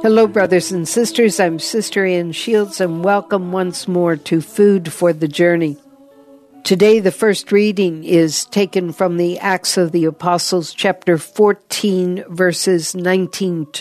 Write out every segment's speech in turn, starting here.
Hello, brothers and sisters. I'm Sister Ann Shields, and welcome once more to Food for the Journey. Today, the first reading is taken from the Acts of the Apostles, chapter 14, verses 19 to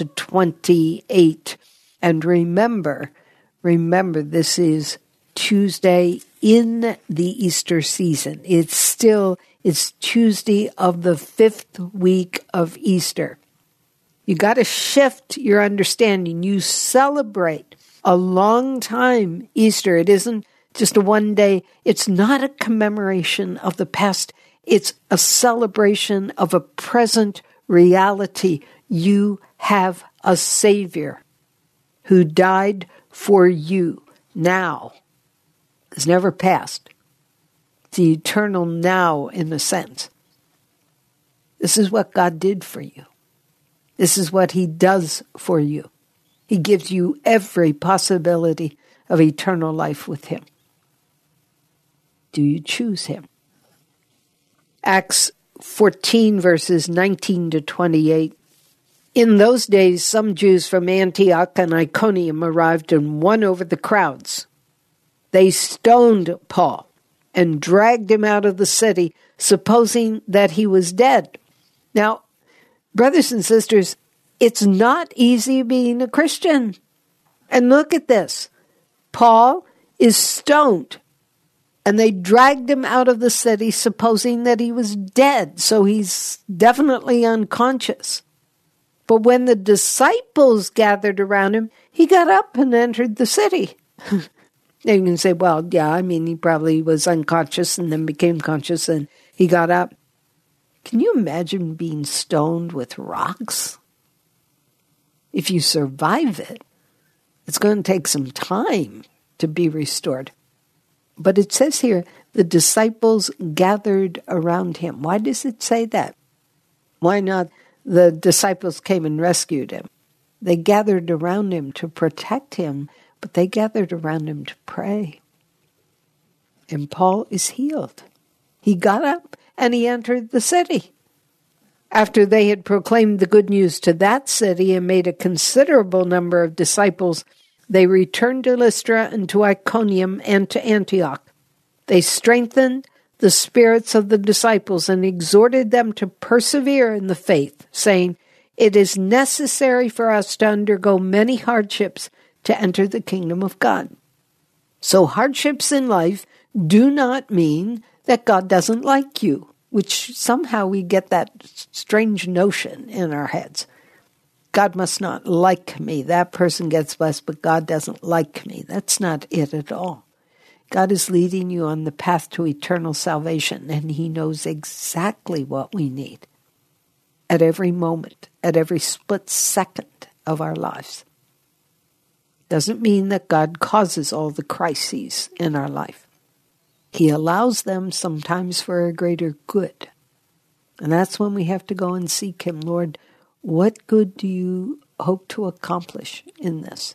28. And remember, this is Tuesday in the Easter season. It's Tuesday of the 5th week of Easter. You got to shift your understanding. You celebrate a long time Easter. It isn't just a one day. It's not a commemoration of the past. It's a celebration of a present reality. You have a Savior who died for you now. It's never past. It's the eternal now in a sense. This is what God did for you. This is what He does for you. He gives you every possibility of eternal life with Him. Do you choose Him? Acts 14, verses 19 to 28. In those days, some Jews from Antioch and Iconium arrived and won over the crowds. They stoned Paul and dragged him out of the city, supposing that he was dead. Now, brothers and sisters, it's not easy being a Christian. And look at this. Paul is stoned, and they dragged him out of the city, supposing that he was dead. So he's definitely unconscious. But when the disciples gathered around him, he got up and entered the city. You can say, well, yeah, he probably was unconscious and then became conscious and he got up. Can you imagine being stoned with rocks? If you survive it, it's going to take some time to be restored. But it says here, the disciples gathered around him. Why does it say that? Why not the disciples came and rescued him? They gathered around him to protect him, but they gathered around him to pray. And Paul is healed. He got up and he entered the city. After they had proclaimed the good news to that city and made a considerable number of disciples, they returned to Lystra and to Iconium and to Antioch. They strengthened the spirits of the disciples and exhorted them to persevere in the faith, saying, "It is necessary for us to undergo many hardships to enter the kingdom of God." So hardships in life do not mean that God doesn't like you, which somehow we get that strange notion in our heads. God must not like me. That person gets blessed, but God doesn't like me. That's not it at all. God is leading you on the path to eternal salvation, and He knows exactly what we need at every moment, at every split second of our lives. Doesn't mean that God causes all the crises in our life. He allows them sometimes for a greater good. And that's when we have to go and seek Him. Lord, what good do you hope to accomplish in this?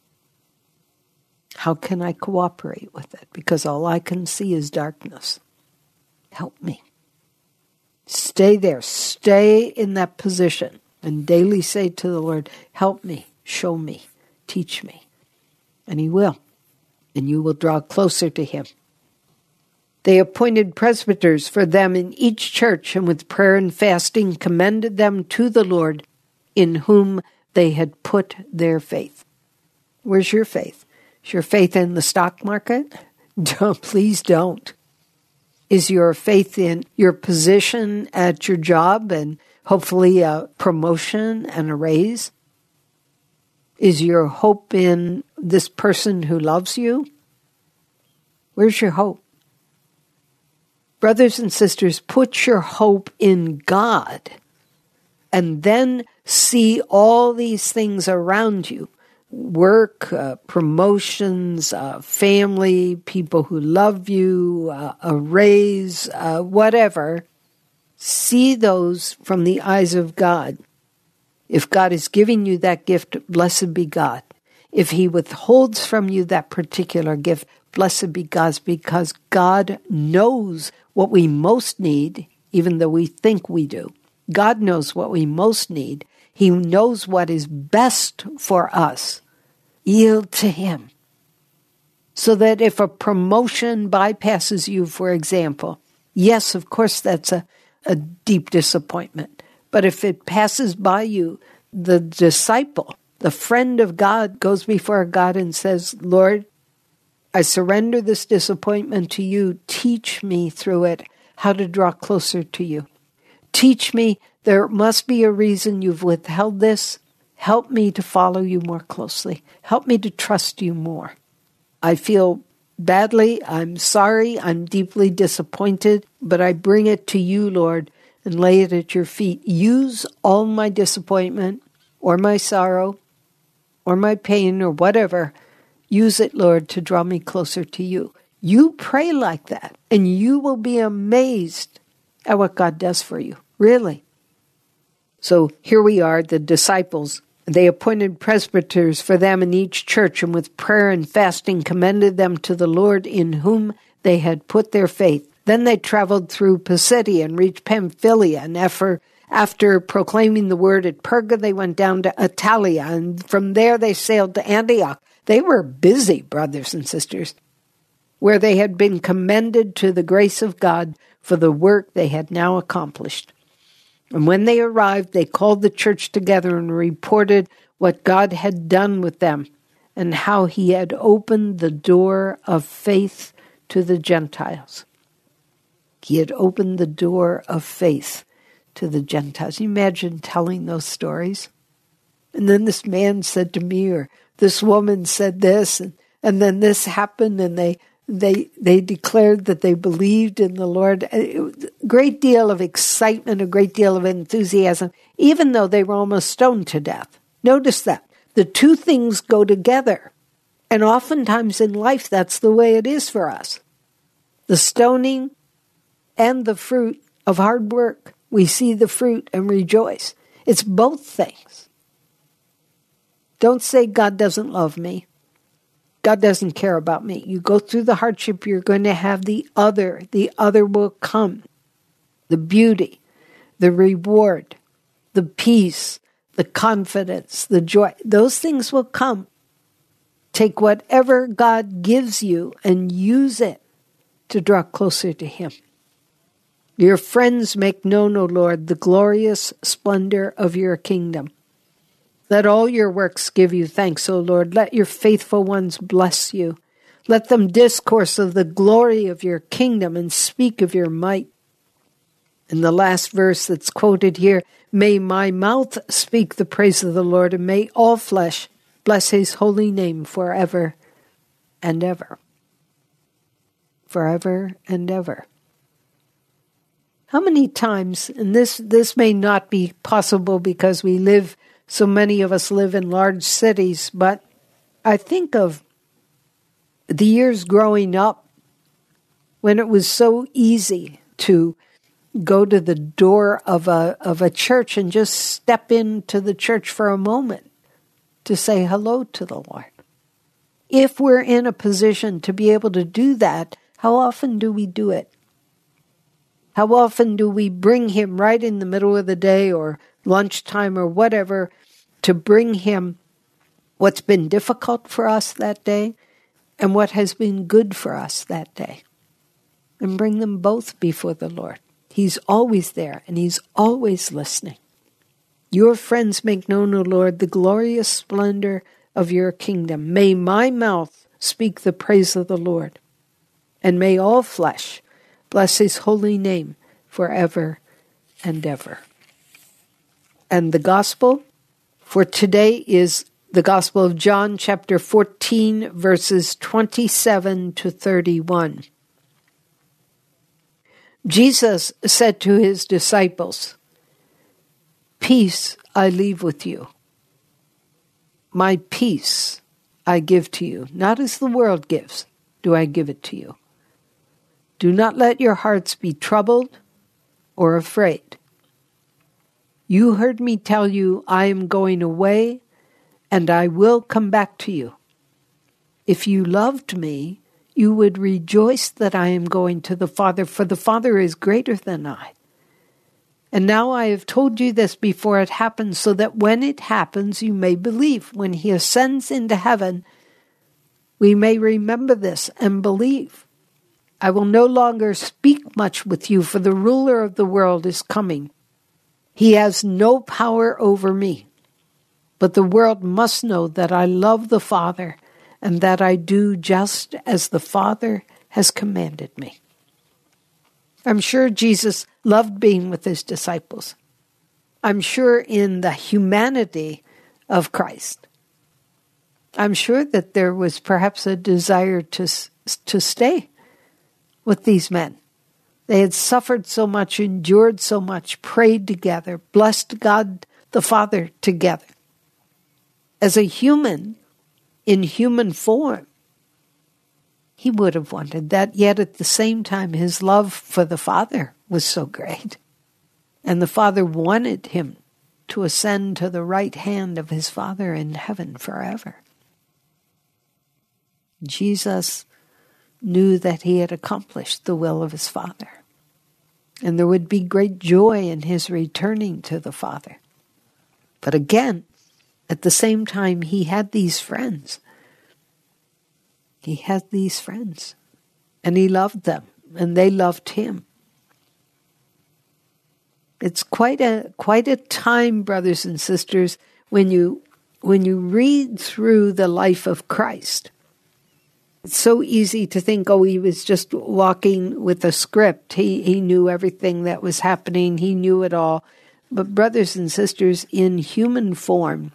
How can I cooperate with it? Because all I can see is darkness. Help me. Stay there. Stay in that position. And daily say to the Lord, help me, show me, teach me. And He will. And you will draw closer to Him. They appointed presbyters for them in each church, and with prayer and fasting commended them to the Lord, in whom they had put their faith. Where's your faith? Is your faith in the stock market? Please don't. Is your faith in your position at your job and hopefully a promotion and a raise? Is your hope in this person who loves you? Where's your hope? Brothers and sisters, put your hope in God and then see all these things around you. Work, promotions, family, people who love you, a raise, whatever. See those from the eyes of God. If God is giving you that gift, blessed be God. If He withholds from you that particular gift, blessed be God, because God knows what we most need, even though we think we do. God knows what we most need. He knows what is best for us. Yield to Him. So that if a promotion bypasses you, for example, yes, of course, that's a deep disappointment. But if it passes by you, the disciple, the friend of God, goes before God and says, Lord, I surrender this disappointment to you. Teach me through it how to draw closer to you. Teach me there must be a reason you've withheld this. Help me to follow you more closely. Help me to trust you more. I feel badly. I'm sorry. I'm deeply disappointed, but I bring it to you, Lord, and lay it at your feet. Use all my disappointment or my sorrow or my pain or whatever. Use it, Lord, to draw me closer to you. You pray like that, and you will be amazed at what God does for you, really. So here we are, the disciples. They appointed presbyters for them in each church, and with prayer and fasting commended them to the Lord in whom they had put their faith. Then they traveled through Pisidia and reached Pamphylia, and after proclaiming the word at Perga, they went down to Attalia, and from there they sailed to Antioch. They were busy, brothers and sisters, where they had been commended to the grace of God for the work they had now accomplished. And when they arrived, they called the church together and reported what God had done with them and how He had opened the door of faith to the Gentiles. He had opened the door of faith to the Gentiles. Can you imagine telling those stories? And then this man said to me, or this woman said this, and then this happened, and they declared that they believed in the Lord. A great deal of excitement, a great deal of enthusiasm, even though they were almost stoned to death. Notice that. The two things go together. And oftentimes in life, that's the way it is for us. The stoning and the fruit of hard work. We see the fruit and rejoice. It's both things. Don't say God doesn't love me. God doesn't care about me. You go through the hardship, you're going to have the other. The other will come. The beauty, the reward, the peace, the confidence, the joy. Those things will come. Take whatever God gives you and use it to draw closer to Him. Your friends make known, O Lord, the glorious splendor of your kingdom. Let all your works give you thanks, O Lord. Let your faithful ones bless you. Let them discourse of the glory of your kingdom and speak of your might. In the last verse that's quoted here, may my mouth speak the praise of the Lord, and may all flesh bless His holy name forever and ever. Forever and ever. How many times, and this may not be possible because so many of us live in large cities, but I think of the years growing up when it was so easy to go to the door of a church and just step into the church for a moment to say hello to the Lord. If we're in a position to be able to do that, how often do we do it? How often do we bring Him right in the middle of the day or lunchtime or whatever to bring Him what's been difficult for us that day and what has been good for us that day, and bring them both before the Lord? He's always there and He's always listening. Your friends make known, O Lord, the glorious splendor of your kingdom. May my mouth speak the praise of the Lord, and may all flesh bless His holy name forever and ever. And the gospel for today is the Gospel of John, chapter 14, verses 27 to 31. Jesus said to His disciples, "Peace I leave with you. My peace I give to you. Not as the world gives, do I give it to you. Do not let your hearts be troubled or afraid. You heard me tell you I am going away, and I will come back to you. If you loved me, you would rejoice that I am going to the Father, for the Father is greater than I. And now I have told you this before it happens, so that when it happens you may believe. When he ascends into heaven, we may remember this and believe. I will no longer speak much with you, for the ruler of the world is coming. He has no power over me. But the world must know that I love the Father, and that I do just as the Father has commanded me. I'm sure Jesus loved being with his disciples. I'm sure in the humanity of Christ, I'm sure that there was perhaps a desire to stay with these men. They had suffered so much, endured so much, prayed together, blessed God the Father together. As a human, in human form, he would have wanted that, yet at the same time his love for the Father was so great. And the Father wanted him to ascend to the right hand of his Father in heaven forever. Jesus knew that he had accomplished the will of his Father. And there would be great joy in his returning to the Father. But again, at the same time, he had these friends. He had these friends. And he loved them. And they loved him. It's quite a time, brothers and sisters, when you read through the life of Christ. It's so easy to think, oh, he was just walking with a script. He knew everything that was happening. He knew it all. But brothers and sisters, in human form,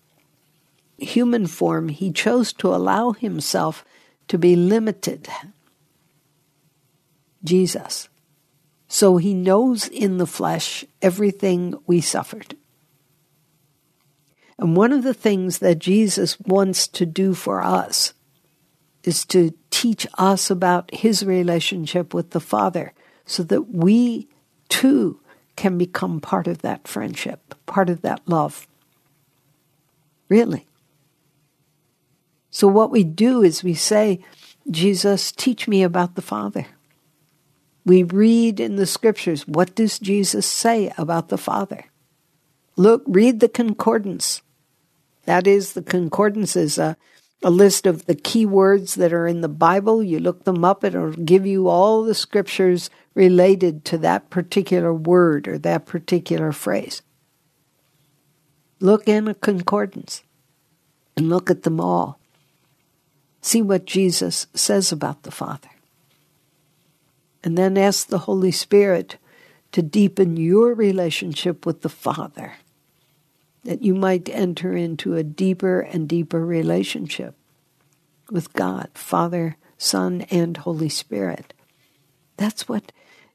he chose to allow himself to be limited. Jesus. So he knows in the flesh everything we suffered. And one of the things that Jesus wants to do for us is to teach us about his relationship with the Father, so that we too can become part of that friendship, part of that love. Really. So what we do is we say, Jesus, teach me about the Father. We read in the scriptures, what does Jesus say about the Father? Look, read the concordance. That is, the concordance is a list of the key words that are in the Bible. You look them up, it'll give you all the scriptures related to that particular word or that particular phrase. Look in a concordance and look at them all. See what Jesus says about the Father. And then ask the Holy Spirit to deepen your relationship with the Father, that you might enter into a deeper and deeper relationship with God, Father, Son, and Holy Spirit. That's what...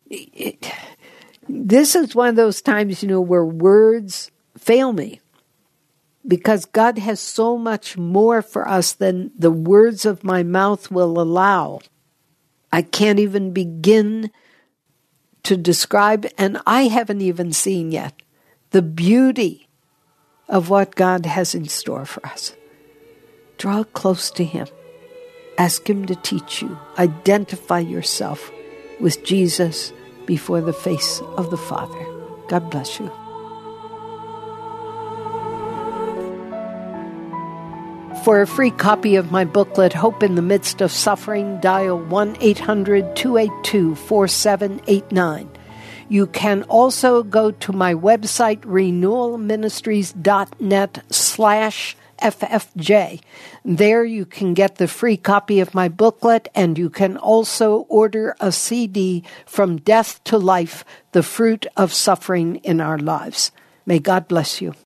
This is one of those times, where words fail me. Because God has so much more for us than the words of my mouth will allow. I can't even begin to describe, and I haven't even seen yet, the beauty of what God has in store for us. Draw close to him. Ask him to teach you. Identify yourself with Jesus before the face of the Father. God bless you. For a free copy of my booklet, Hope in the Midst of Suffering, dial 1-800-282-4789. You can also go to my website, renewalministries.net/FFJ. There you can get the free copy of my booklet, and you can also order a CD, From Death to Life, The Fruit of Suffering in Our Lives. May God bless you.